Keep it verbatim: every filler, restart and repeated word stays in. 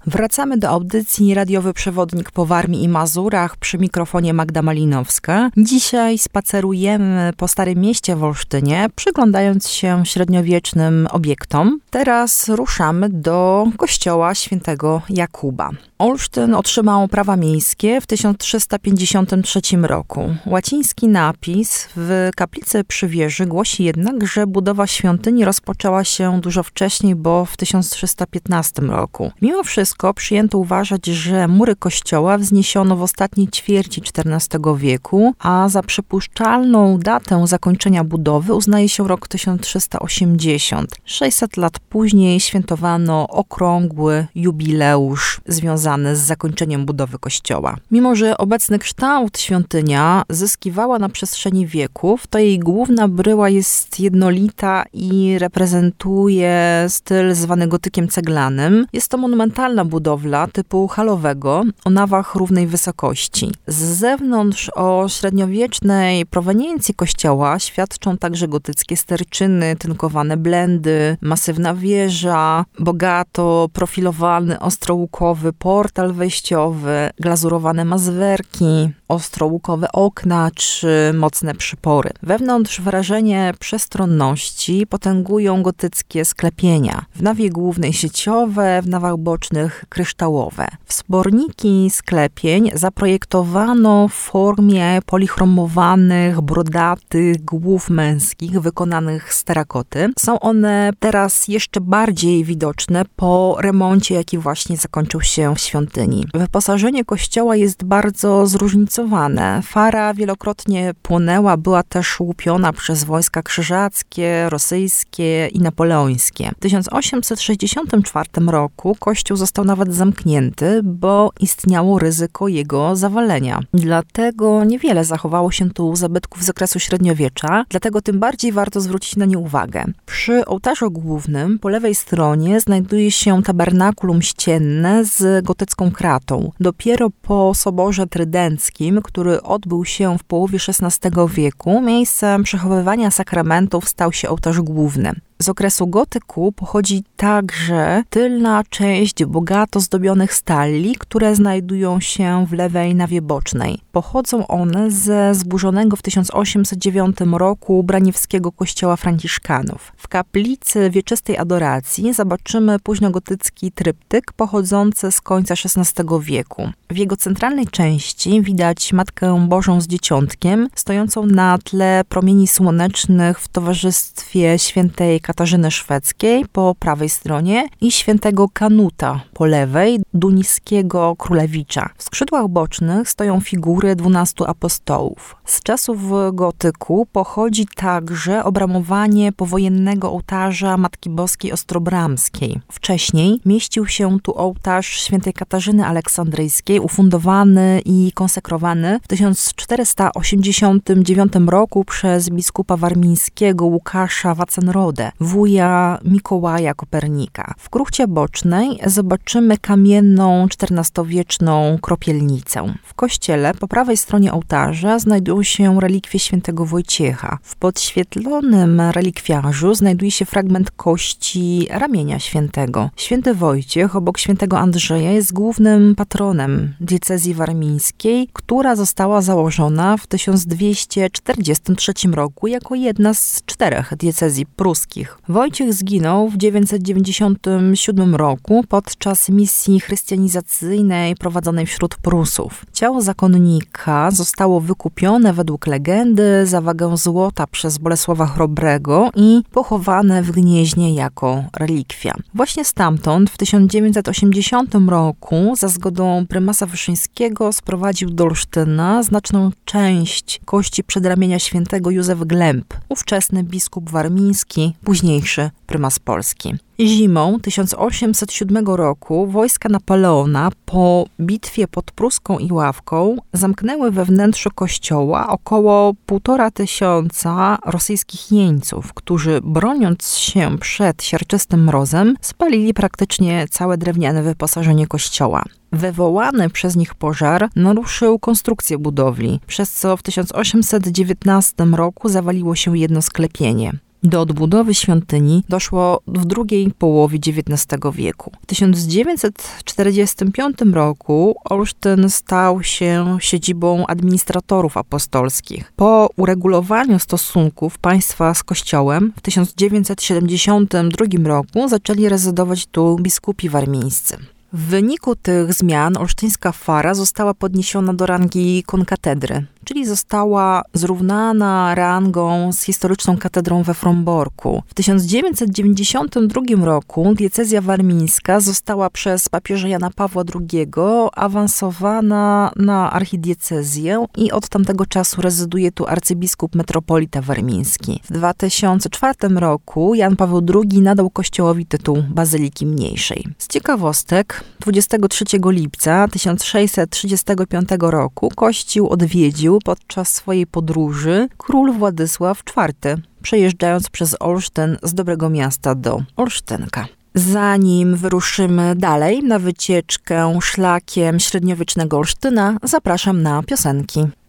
Wracamy do audycji Radiowy Przewodnik po Warmii i Mazurach, przy mikrofonie Magda Malinowska. Dzisiaj spacerujemy po Starym Mieście w Olsztynie, przyglądając się średniowiecznym obiektom. Teraz ruszamy do kościoła świętego Jakuba. Olsztyn otrzymał prawa miejskie w tysiąc trzysta pięćdziesiątym trzecim roku. Łaciński napis w kaplicy przy wieży głosi jednak, że budowa świątyni rozpoczęła się dużo wcześniej, bo w tysiąc trzysta piętnastym roku. Mimo wszystko przyjęto uważać, że mury kościoła wzniesiono w ostatniej ćwierci czternastego wieku, a za przypuszczalną datę zakończenia budowy uznaje się rok tysiąc trzysta osiemdziesiąty. sześćset lat później świętowano okrągły jubileusz związany z zakończeniem budowy kościoła. Mimo że obecny kształt świątynia zyskiwała na przestrzeni wieków, to jej główna bryła jest jednolita i reprezentuje styl zwany gotykiem ceglanym. Jest to monumentalna budowla typu halowego o nawach równej wysokości. Z zewnątrz o średniowiecznej proweniencji kościoła świadczą także gotyckie sterczyny, tynkowane blendy, masywna wieża, bogato profilowany ostrołukowy portal wejściowy, glazurowane mazwerki, ostrołukowe okna czy mocne przypory. Wewnątrz wrażenie przestronności potęgują gotyckie sklepienia. W nawie głównej sieciowe, w nawach bocznych kryształowe. Wsporniki sklepień zaprojektowano w formie polichromowanych, brodatych głów męskich wykonanych z terakoty. Są one teraz jeszcze bardziej widoczne po remoncie, jaki właśnie zakończył się w świątyni. Wyposażenie kościoła jest bardzo zróżnicowane. Fara wielokrotnie płonęła, była też łupiona przez wojska krzyżackie, rosyjskie i napoleońskie. W tysiąc osiemset sześćdziesiątym czwartym roku kościół został nawet zamknięty, bo istniało ryzyko jego zawalenia. Dlatego niewiele zachowało się tu zabytków z okresu średniowiecza, dlatego tym bardziej warto zwrócić na nie uwagę. Przy ołtarzu głównym po lewej stronie znajduje się tabernakulum ścienne z gotycką kratą. Dopiero po soborze trydenckim, który odbył się w połowie szesnastego wieku, miejscem przechowywania sakramentów stał się ołtarz główny. Z okresu gotyku pochodzi także tylna część bogato zdobionych stali, które znajdują się w lewej nawie bocznej. Pochodzą one ze zburzonego w tysiąc osiemset dziewiątym roku braniewskiego kościoła franciszkanów. W kaplicy wieczystej adoracji zobaczymy późnogotycki tryptyk pochodzący z końca szesnastego wieku. W jego centralnej części widać Matkę Bożą z Dzieciątkiem, stojącą na tle promieni słonecznych w towarzystwie świętej Katarzyny Szwedzkiej po prawej stronie i świętego Kanuta po lewej, Duniskiego Królewicza. W skrzydłach bocznych stoją figury dwunastu apostołów. Z czasów gotyku pochodzi także obramowanie powojennego ołtarza Matki Boskiej Ostrobramskiej. Wcześniej mieścił się tu ołtarz świętej Katarzyny Aleksandryjskiej, ufundowany i konsekrowany w tysiąc czterysta osiemdziesiątym dziewiątym roku przez biskupa warmińskiego Łukasza Wacenrodę, wuja Mikołaja Kopernika. W kruchcie bocznej zobaczymy kamienną czternastowieczną kropielnicę. W kościele po prawej stronie ołtarza znajdują się relikwie świętego Wojciecha. W podświetlonym relikwiarzu znajduje się fragment kości ramienia świętego. Święty Wojciech obok świętego Andrzeja jest głównym patronem diecezji warmińskiej, która została założona w tysiąc dwieście czterdziestym trzecim roku jako jedna z czterech diecezji pruskich. Wojciech zginął w dziewięćset dziewięćdziesiątym siódmym roku podczas misji chrystianizacyjnej prowadzonej wśród Prusów. Ciało zakonnika zostało wykupione według legendy za wagę złota przez Bolesława Chrobrego i pochowane w Gnieźnie jako relikwia. Właśnie stamtąd w tysiąc dziewięćset osiemdziesiątym roku za zgodą prymasa Wyszyńskiego sprowadził do Olsztyna znaczną część kości przedramienia świętego Józef Glemp, ówczesny biskup warmiński, późniejszy prymas Polski. Zimą tysiąc osiemset siódmego roku wojska Napoleona po bitwie pod Pruską i Ławką zamknęły we wnętrzu kościoła około półtora tysiąca rosyjskich jeńców, którzy broniąc się przed siarczystym mrozem spalili praktycznie całe drewniane wyposażenie kościoła. Wywołany przez nich pożar naruszył konstrukcję budowli, przez co w tysiąc osiemset dziewiętnastym roku zawaliło się jedno sklepienie. Do odbudowy świątyni doszło w drugiej połowie dziewiętnastego wieku. W tysiąc dziewięćset czterdziestym piątym roku Olsztyn stał się siedzibą administratorów apostolskich. Po uregulowaniu stosunków państwa z Kościołem w tysiąc dziewięćset siedemdziesiątym drugim roku zaczęli rezydować tu biskupi warmińscy. W wyniku tych zmian olsztyńska fara została podniesiona do rangi konkatedry, czyli została zrównana rangą z historyczną katedrą we Fromborku. W tysiąc dziewięćset dziewięćdziesiątym drugim roku diecezja warmińska została przez papieża Jana Pawła drugiego awansowana na archidiecezję i od tamtego czasu rezyduje tu arcybiskup metropolita warmiński. W dwa tysiące czwartym roku Jan Paweł drugi nadał kościołowi tytuł bazyliki mniejszej. Z ciekawostek, dwudziestego trzeciego lipca tysiąc sześćset trzydziestego piątego roku kościół odwiedził podczas swojej podróży król Władysław czwarty, przejeżdżając przez Olsztyn z Dobrego Miasta do Olsztynka. Zanim wyruszymy dalej na wycieczkę szlakiem średniowiecznego Olsztyna, zapraszam na piosenki.